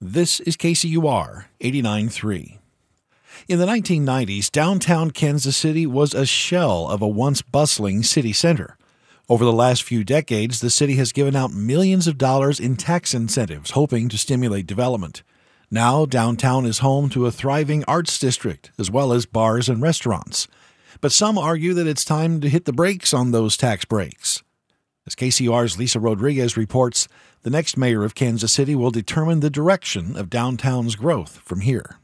This is KCUR 89.3. In the 1990s, downtown Kansas City was a shell of a once bustling city center. Over the last few decades, the city has given out millions of dollars in tax incentives, hoping to stimulate development. Now, downtown is home to a thriving arts district, as well as bars and restaurants. But some argue that it's time to hit the brakes on those tax breaks. As KCUR's Lisa Rodriguez reports, the next mayor of Kansas City will determine the direction of downtown's growth from here.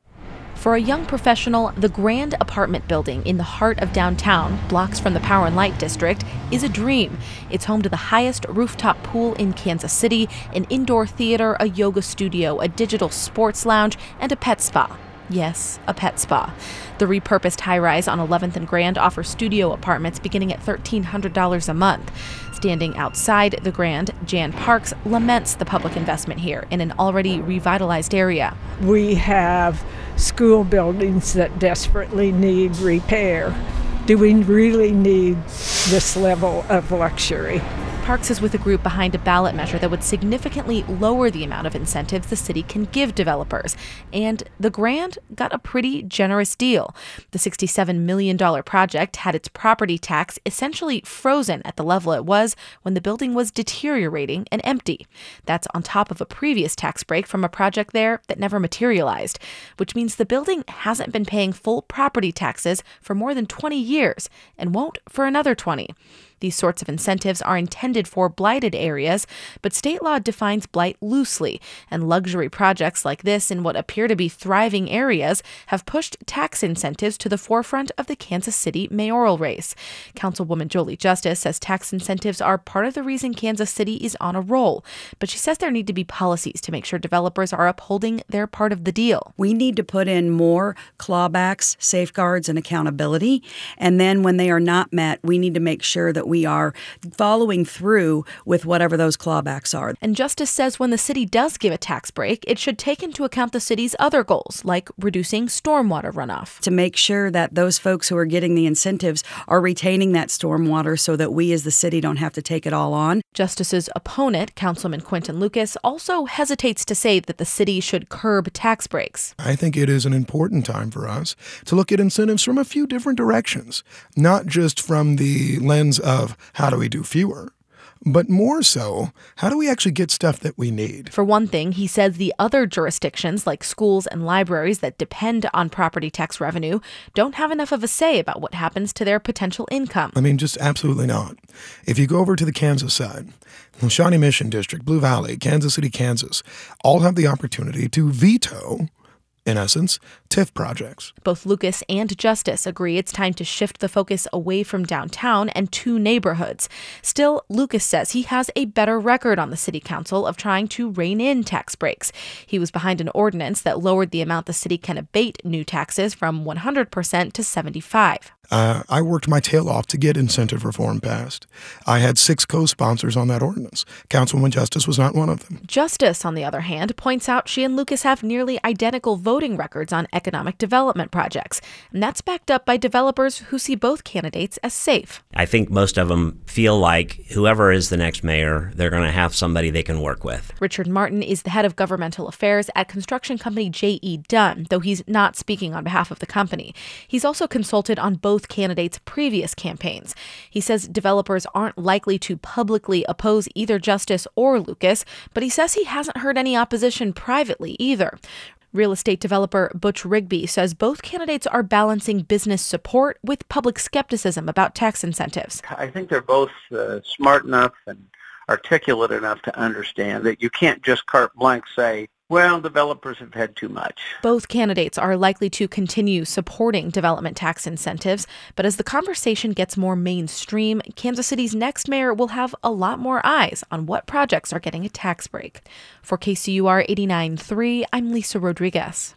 For a young professional, the grand apartment building in the heart of downtown, blocks from the Power and Light District, is a dream. It's home to the highest rooftop pool in Kansas City, an indoor theater, a yoga studio, a digital sports lounge, and a pet spa. Yes, a pet spa. The repurposed high-rise on 11th and Grand offers studio apartments beginning at $1,300 a month. Standing outside the Grand, Jan Parks laments the public investment here in an already revitalized area. We have school buildings that desperately need repair. Do we really need this level of luxury? Parks is with a group behind a ballot measure that would significantly lower the amount of incentives the city can give developers. And the Grand got a pretty generous deal. The $67 million project had its property tax essentially frozen at the level it was when the building was deteriorating and empty. That's on top of a previous tax break from a project there that never materialized, which means the building hasn't been paying full property taxes for more than 20 years and won't for another 20. These sorts of incentives are intended for blighted areas, but state law defines blight loosely, and luxury projects like this in what appear to be thriving areas have pushed tax incentives to the forefront of the Kansas City mayoral race. Councilwoman Jolie Justice says tax incentives are part of the reason Kansas City is on a roll, but she says there need to be policies to make sure developers are upholding their part of the deal. We need to put in more clawbacks, safeguards, and accountability, and then when they are not met, we need to make sure that we are following through with whatever those clawbacks are. And Justice says when the city does give a tax break, it should take into account the city's other goals, like reducing stormwater runoff. To make sure that those folks who are getting the incentives are retaining that stormwater so that we as the city don't have to take it all on. Justice's opponent, Councilman Quentin Lucas, also hesitates to say that the city should curb tax breaks. I think it is an important time for us to look at incentives from a few different directions, not just from the lens of how do we do fewer, but more so, how do we actually get stuff that we need? For one thing, he says the other jurisdictions like schools and libraries that depend on property tax revenue don't have enough of a say about what happens to their potential income. I mean, just absolutely not. If you go over to the Kansas side, the Shawnee Mission District, Blue Valley, Kansas City, Kansas, all have the opportunity to veto, in essence, TIF projects. Both Lucas and Justice agree it's time to shift the focus away from downtown and to neighborhoods. Still, Lucas says he has a better record on the city council of trying to rein in tax breaks. He was behind an ordinance that lowered the amount the city can abate new taxes from 100% to 75%. I worked my tail off to get incentive reform passed. I had 6 co-sponsors on that ordinance. Councilwoman Justice was not one of them. Justice, on the other hand, points out she and Lucas have nearly identical voting records on economic development projects. And that's backed up by developers who see both candidates as safe. I think most of them feel like whoever is the next mayor, they're going to have somebody they can work with. Richard Martin is the head of governmental affairs at construction company J.E. Dunn, though he's not speaking on behalf of the company. He's also consulted on both candidates' previous campaigns. He says developers aren't likely to publicly oppose either Justice or Lucas, but he says he hasn't heard any opposition privately either. Real estate developer Butch Rigby says both candidates are balancing business support with public skepticism about tax incentives. I think they're both smart enough and articulate enough to understand that you can't just carte blanche say, well, developers have had too much. Both candidates are likely to continue supporting development tax incentives, but as the conversation gets more mainstream, Kansas City's next mayor will have a lot more eyes on what projects are getting a tax break. For KCUR 89.3, I'm Lisa Rodriguez.